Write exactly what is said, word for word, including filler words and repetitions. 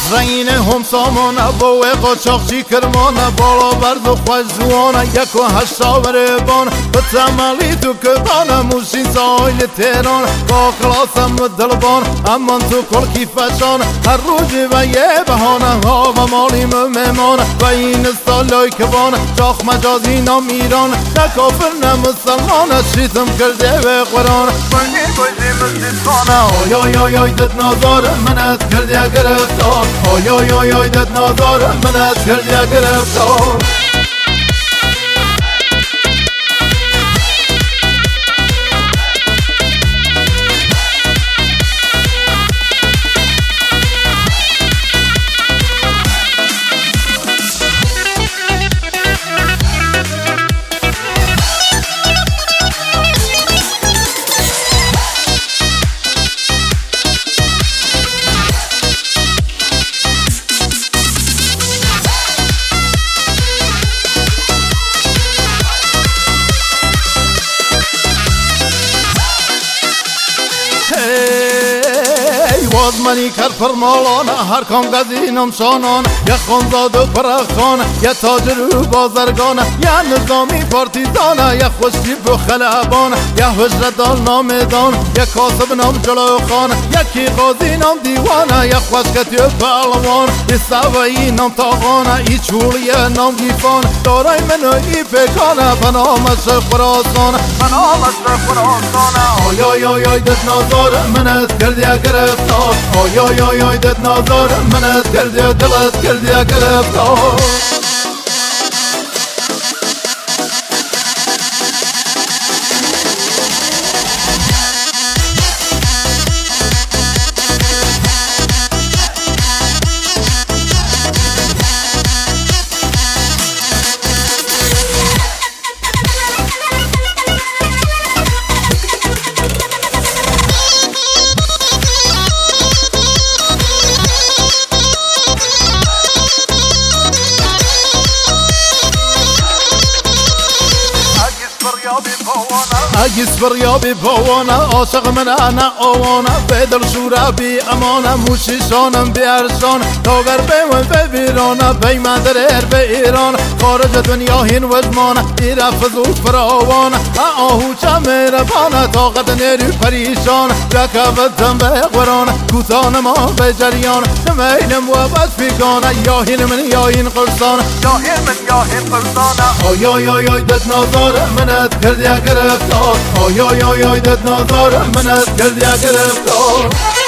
رنگین هم سامانه با قاچاقچی کرمانه بالا برد و خوشوانه یک و هشتا بربان به تمالی تو کبانه موشین سایل تهران با کلاسم دلبان امان تو کلکی فشان هر روزی و یه بهانه ها و مالی مهمان و این سالای کبان شاخ مجازی نام ایران نه کافر نه مسلمان شیطم کرده به قرآن منی بایدی مسلمانه آی آی آی آی دت نازار منت کرده گرفتار آی آی آی آی دت نازار منت کرده گرفتار منی کر فرمالانه هر کام گزینم شانان یا خانزاد و پرخانه یا تاجر و بازرگانه یا نظامی پارتیزانه یا خوشتیب و خلبانه یا حجردان نامدان یا کاسب نام جلو خانه یکی قاضی نام دیوانه یا خوشکتی و پهلوان یا سوایی نام تاغانه ای چولی نام گیفان دارای منو ای پکانه پنامش خراسانه پنامش خراسانه آی آی آی آی دت نازار منت کردی گرفتار آی آی آی آی دت نازار منت کردی دلت کردی گرفتار اگیس بریابی پوانه عاشق من انا آوانه بدل شورا بی امانه موشیشانم بیارشان تاگر بیون به ویرانه بی مدرر به ایران خارج دنیا هین وزمانه ایره فضول فراوانه آهو چه مهربانه طاقت نیروی پریشان رکبتم به قرانه کوتان ما به جریان نمیلم و بس بیگانه یا هین من یا هین قرصانه یا هین من یا هین قرصانه آی آی آی آی دت نازار منت کردی گرفتار آی آی آی آی دت نازار منت کردی گرفتار